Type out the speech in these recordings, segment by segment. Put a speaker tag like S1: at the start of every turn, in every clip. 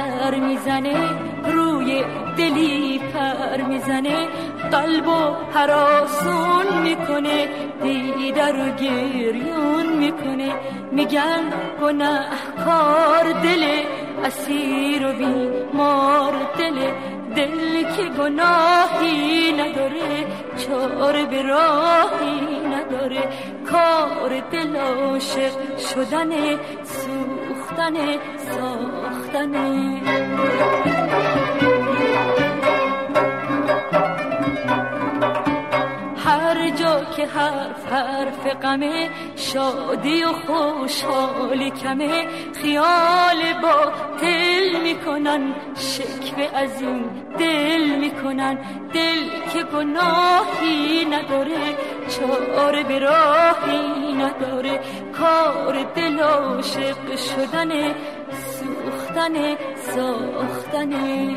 S1: در میزنه، روی دلی پر میزنه، قلبو هراسون میکنه، دیده رو گریون میکنه. میگن گناهکار دل، اسیر و بیمار دل، دل که گناهی نداره، چاره به راهی نداره. کار دل عاشق شدنه، سوختنه، ساختنه. هر جا که حرف غمه، شادی و خوشحالی کمه، خیال باطل میکنن، شکوه از این دل میکنن. دل که گناهی نداره، چاره به راهی نداره. کار دل عاشق شدنه، سوختنه، ساختنه.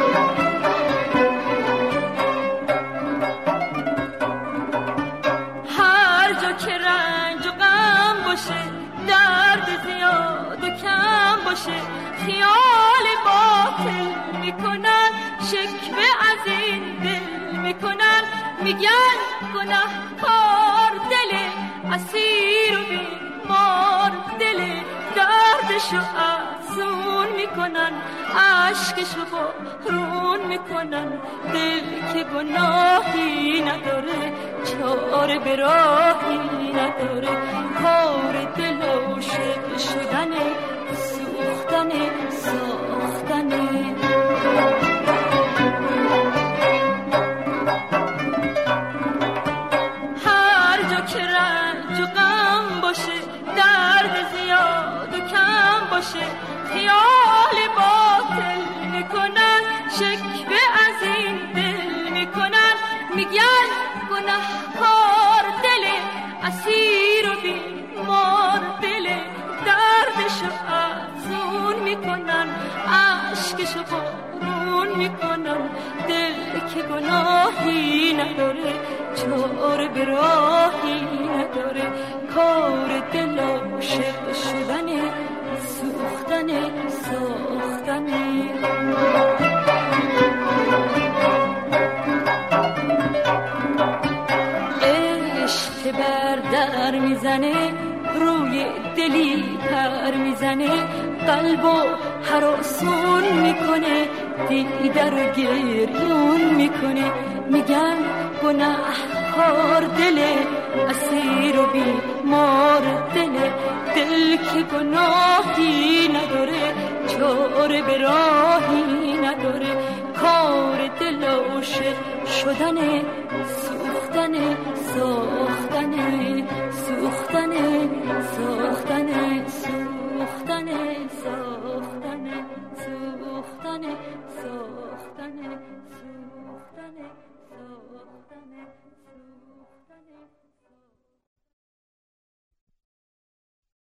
S1: که رنج و غم باشه، درد زیاد و کم باشه، خیال باطل میکنن، شکوه از این دل میکنن. میگن گناهکار دل، اسیر و بیمار دل، دردشو افزون میکنن، عشقشو بارون میکنن. دل که گناهی نداره، چاره به راهی نداره. کار دل عاشق شدنه، سوختنه، ساختنه. هر جا که رنج و غم باشه، درد زیاد و کم باشه، خیال باطل میکنن، شکوه از این دل میکنن. میگن گناهکار دل، اسیر و بیمار دل، دردشو افزون میکنن، عشقشو بارون میکنن. دل که گناهی نداره، چاره به راهی نداره. کار دل عاشق شدنه، سوختنه، ساختنه. عشق بر در میزنه، روی دلی پر میزنه، قلبو هراسون میکنه، دیده رو گریون میکنه. میگن گناهکار دل، اسیر و بیمار دل، دل که گناهی نداره، چاره به راهی نداره. کار دل عاشق شدنه، سوختنه، ساختنه، سوختنه، ساختنه، سوختنه، ساختنه، سوختنه، ساختنه.